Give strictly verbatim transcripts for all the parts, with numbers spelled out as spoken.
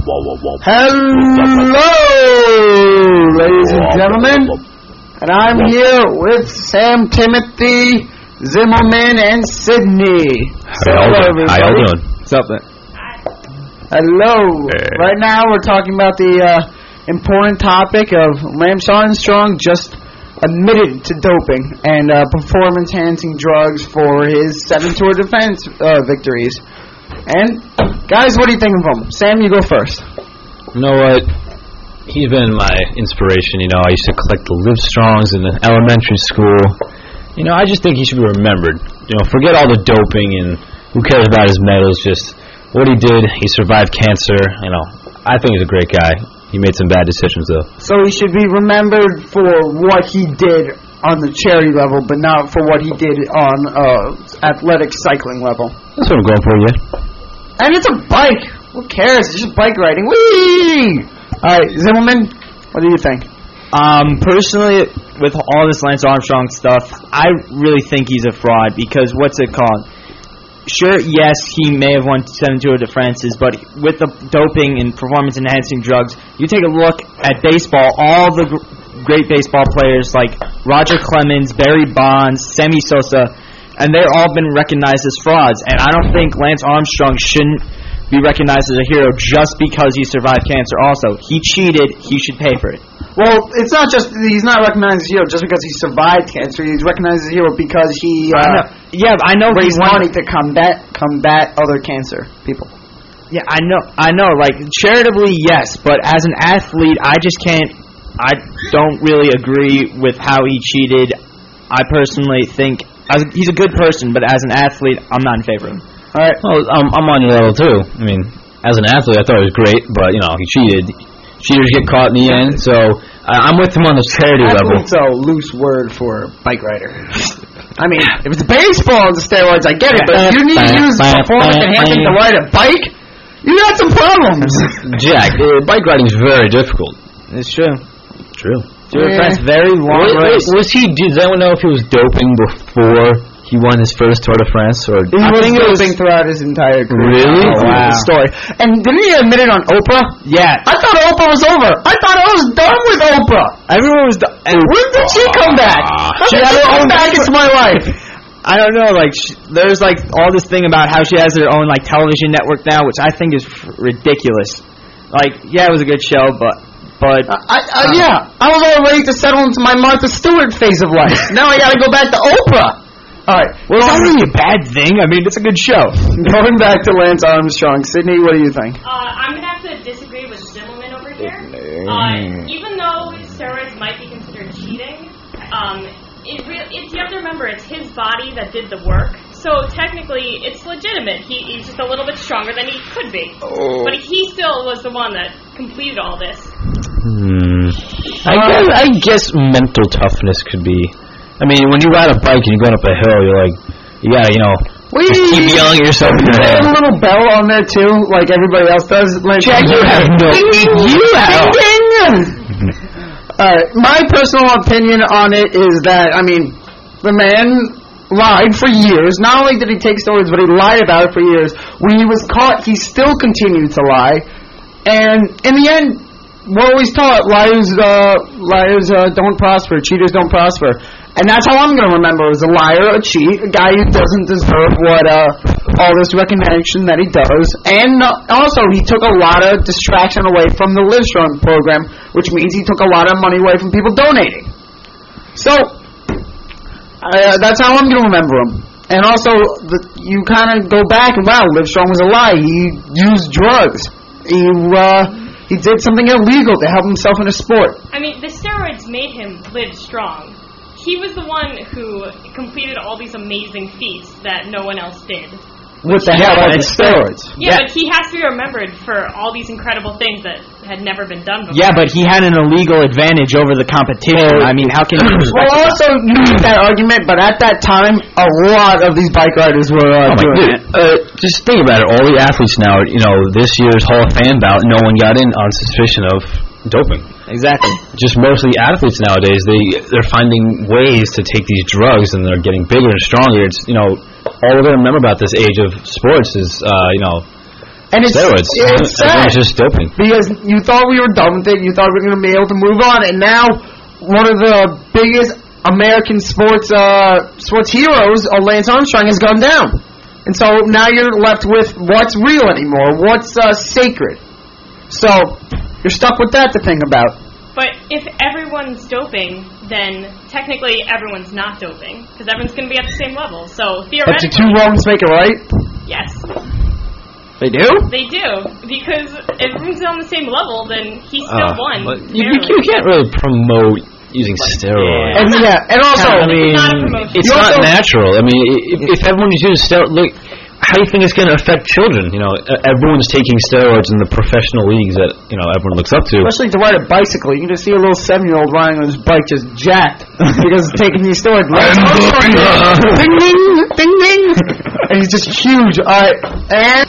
Hello, ladies and gentlemen, and I'm here with Sam Timothy, Zimmerman, and Sydney. How y'all doing? How y'all doing? What's up, man? Hello. Hey. Right now we're talking about the uh, important topic of Lance Armstrong just admitted to doping and uh, performance-enhancing drugs for his seven Tour de France uh, victories. And, guys, what do you think of him? Sam, you go first. You know what? He's been my inspiration. You know, I used to collect the Livestrongs in the elementary school. You know, I just think he should be remembered. You know, forget all the doping and who cares about his medals. Just what he did. He survived cancer. You know, I think he's a great guy. He made some bad decisions, though. So he should be remembered for what he did on the charity level, but not for what he did on uh, athletic cycling level. That's what I'm going for, yeah. And it's a bike. Who cares? It's just bike riding. Whee! All right, Zimmerman, what do you think? Um, personally, with all this Lance Armstrong stuff, I really think he's a fraud because what's it called? Sure, yes, he may have won seven Tour de France's, but with the doping and performance-enhancing drugs, you take a look at baseball, all the gr- great baseball players like Roger Clemens, Barry Bonds, Sammy Sosa, and they've all been recognized as frauds. And I don't think Lance Armstrong shouldn't be recognized as a hero just because he survived cancer also. He cheated. He should pay for it. Well, it's not just he's not recognized as a hero just because he survived cancer. He's recognized as a hero because he uh, I know. Yeah, I know raised he money to combat combat other cancer people. Yeah, I know. I know. Like charitably, yes, but as an athlete, I just can't. I don't really agree with how he cheated. I personally think as a, he's a good person, but as an athlete, I'm not in favor of him. All right. Well, um, I'm on your level too. I mean, as an athlete, I thought it was great, but you know, he cheated. Cheaters get caught in the end, so uh, I'm with him on the charity level. Athlete's a loose word for bike rider. I mean, if it's baseball and the steroids, I get it, but if you need to use performance enhancing to ride a bike, you got some problems. Jack, uh, bike riding is very difficult. It's true. True. Tour de France, very long race. Was he? Does anyone know if he was doping before he won his first Tour de France, or he was doping throughout his entire career? Really? Oh, wow. Story. And didn't he admit it on Oprah? Yeah. I thought Oprah was over. I thought I was done with Oprah. Everyone was done. When did she come back? When she did had she her come own back into my life? I don't know. Like, she, there's like all this thing about how she has her own like television network now, which I think is f- ridiculous. Like, yeah, it was a good show, but. But uh, I, uh, uh, yeah, I was all ready to settle into my Martha Stewart phase of life. Now I got to go back to Oprah. All right. Well, it's not really a bad thing. I mean, it's a good show. Going back to Lance Armstrong, Sydney, what do you think? Uh, I'm gonna have to disagree with Zimmerman over here. Uh, even though steroids might be considered cheating, um, it re- it, you have to remember it's his body that did the work. So technically, it's legitimate. He, he's just a little bit stronger than he could be. Oh. But he still was the one that completed all this. Hmm. I guess I guess mental toughness could be. I mean, when you ride a bike and you're going up a hill, you're like, you gotta, you know, Wee! just keep yelling at yourself in your You head. have a little bell on there too, like everybody else does. Like, Jack, you have no. You have. Alright, my personal opinion on it is that, I mean, the man lied for years. Not only did he take steroids, but he lied about it for years. When he was caught, he still continued to lie. And in the end, we're always taught liars, uh, liars uh, don't prosper, cheaters don't prosper. And that's how I'm going to remember, as a liar, a cheat, a guy who doesn't deserve what uh, all this recognition that he does. And uh, also, he took a lot of distraction away from the Livestrong program, which means he took a lot of money away from people donating. So, uh, that's how I'm going to remember him. And also, the, you kind of go back and, wow, Livestrong was a lie. He used drugs. He, uh, he did something illegal to help himself in a sport. I mean, the steroids made him live strong. He was the one who completed all these amazing feats that no one else did. With the help of the steroids. Yeah, yeah, but he has to be remembered for all these incredible things that had never been done before. Yeah, but he had an illegal advantage over the competition. Well, I mean, how can you... Well, also, you make that argument, but at that time, a lot of these bike riders were uh, oh doing it. Uh, just think about it. All the athletes now, you know, this year's Hall of Fame bout, no one got in on suspicion of doping. Exactly. Just mostly athletes nowadays, they, they're finding ways to take these drugs, and they're getting bigger and stronger. It's, you know, all we're going to remember about this age of sports is, uh, you know, And it's, steroids. it's sad. It's just doping. Because you thought we were done with it, you thought we were going to be able to move on, and now one of the biggest American sports uh, sports heroes, uh, Lance Armstrong, has gone down. And so now you're left with what's real anymore, what's uh, sacred. So you're stuck with that to think about. But if everyone's doping, then technically everyone's not doping, because everyone's going to be at the same level. So But theoretically, do two wrongs make it right? yes, They do? they do. Because if everyone's on the same level, then he still Uh, won. but you, you, barely. you can't really promote using steroids. And yeah, and also, I mean, It's not a promotion. it's You not also- natural. I mean, if, if everyone uses steroids, look, how do you think it's going to affect children? You know, e- everyone's taking steroids in the professional leagues that, you know, everyone looks up to. especially to ride a bicycle, you can just see a little seven-year-old riding on his bike just jacked because he's taking these steroids. Ding ding, ding ding, and he's just huge. All right, and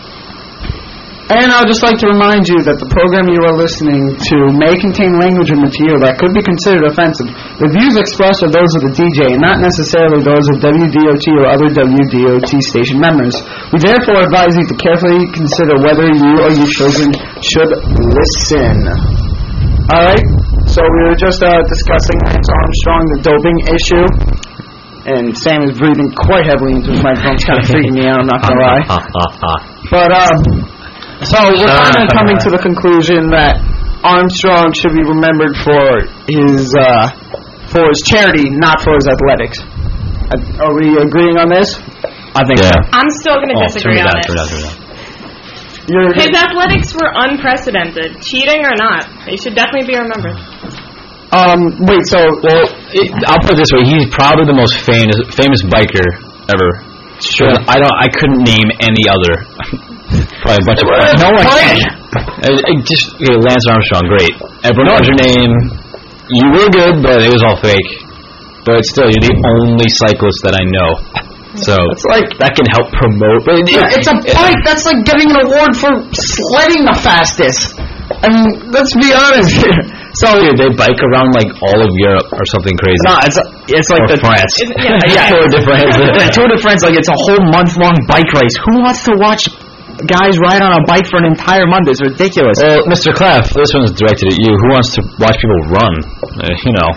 and I'd just like to remind you that the program you are listening to may contain language or material that could be considered offensive. The views expressed are those of the D J and not necessarily those of W D O T or other W D O T station members. We therefore advise you to carefully consider whether you or your children should listen. Alright, so we were just uh, discussing Lance Armstrong, the doping issue, and Sam is breathing quite heavily into his microphone. It's kind of freaking me out, I'm not going to lie. But, um, so we're kind of coming to the conclusion that Armstrong should be remembered for his, uh, for his charity, not for his athletics. Uh, Are we agreeing on this? I think Yeah. so. I'm still going to Oh, disagree turn it on down, it. turn it down, turn it down. You're, His athletics were unprecedented. Cheating or not, they should definitely be remembered. um, wait, so, Well, it, I'll put it this way: he's probably the most famous famous biker ever. Sure. I don't. I couldn't name any other. Probably a bunch of no one can. Uh, uh, just okay, Lance Armstrong, great. Everyone knows your name. You were good, but it was all fake. But still, you're the only cyclist that I know. So it's like, that can help promote. But it, yeah, it's a bike. That's like getting an award for sledding the fastest. I mean, let's be honest here. So, dude, they bike around like all of Europe or something crazy. No, it's it's like Or the France. Isn't- yeah, yeah, Tour de France. the Tour de France, like it's a whole month long bike race. Who wants to watch guys ride on a bike for an entire month? It's ridiculous. Well, Mister Clef, this one's directed at you. Who wants to watch people run? Uh, you know.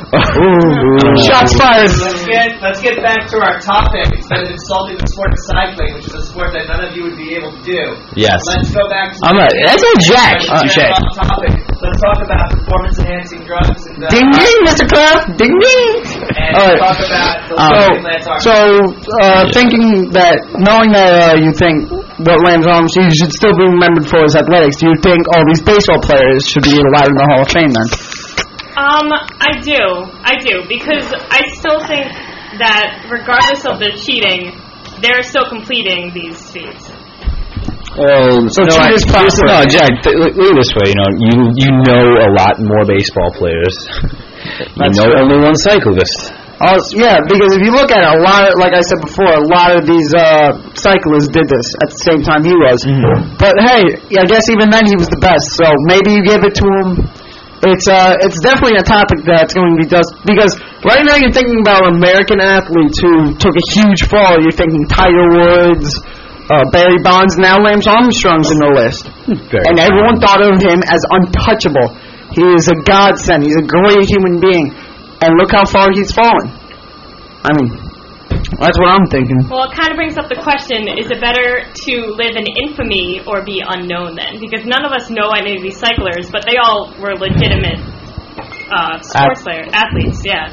shots fired. Let's get let's get back to our topic instead of insulting the sport of cycling, which is a sport that none of you would be able to do. Yes. Let's go back to I'm a, that's a Jack. Let's Uh, get Jack. off topic. Let's talk about performance enhancing drugs and uh, Ding ding, Mister Clef. Ding ding. and All right. talk about the So, Lance Armstrong. so uh, thinking that, knowing that uh, you think that Lance Armstrong should still be remembered for his athletics, do you think all these baseball players should be allowed in the Hall of Fame then? Um, I do. I do. Because I still think that regardless of their cheating, they're still completing these feats. Well, So no, cheaters I- prosper. No, Jack. Th- look look at it this way. You know, you you know a lot more baseball players. you That's know true. only one cyclist. Oh, yeah, because if you look at it, a lot of, like I said before, a lot of these uh, cyclists did this at the same time he was. But hey, I guess even then he was the best. So maybe you give it to him. It's uh, it's definitely a topic that's going to be just because right now you're thinking about American athletes who took a huge fall. You're thinking Tiger Woods, uh, Barry Bonds, now Lance Armstrong's in the list, Very and everyone thought of him as untouchable. He is a godsend. He's a great human being, and look how far he's fallen. I mean, that's what I'm thinking. Well, it kind of brings up the question, is it better to live in infamy or be unknown then? Because none of us know any of these cyclers, but they all were legitimate uh, sports players, athletes, yeah.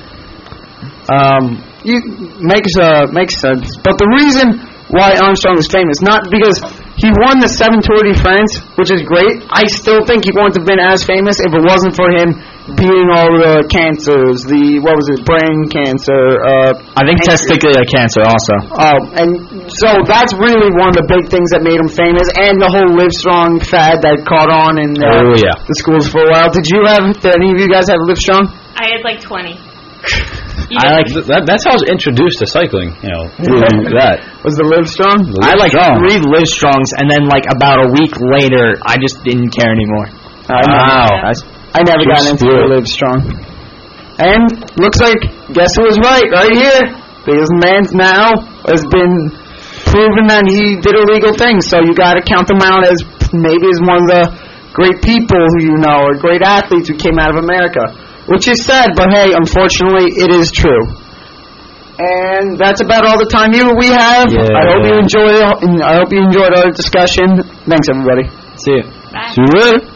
Um, you makes uh makes sense. But the reason why Armstrong is famous, not because he won the seven Tour de France, which is great. I still think he wouldn't have been as famous if it wasn't for him beating all the cancers. The what was it, brain cancer? Uh, I think pancreas. testicular cancer also. Um, and so that's really one of the big things that made him famous, and the whole Livestrong fad that caught on in uh, Oh, yeah. the schools for a while. Did you have? Did any of you guys have Livestrong? I had like twenty. You I did? like th- that. That's how I was introduced to cycling. You know, through that. Was the Livestrong? I like Strong. three Livestrongs, and then like about a week later, I just didn't care anymore. I Wow. I, I never True got into spirit. the Livestrong. And looks like, guess who was right, right here? Because man now has been proven that he did illegal things. So you got to count him out as maybe as one of the great people who you know, or great athletes who came out of America. Which is sad, but hey, unfortunately, it is true. And that's about all the time you we have. Yeah. I hope you enjoy. I hope you enjoyed our discussion. Thanks, everybody. See you. Bye. See you later.